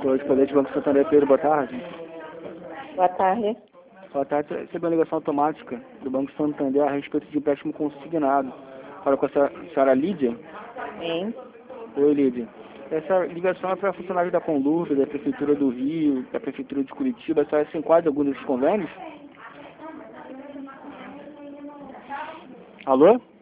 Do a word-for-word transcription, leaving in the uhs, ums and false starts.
Correspondente do Banco Santander, Pedro, boa tarde. Boa tarde. Boa tarde, recebeu uma ligação automática do Banco Santander a respeito de empréstimo consignado. Fala com a senhora, a senhora Lídia? Sim. Oi, Lídia. Essa ligação é para funcionários da Conlurb, da Prefeitura do Rio, da Prefeitura de Curitiba. A senhora se enquadra em algum desses convênios? Alô?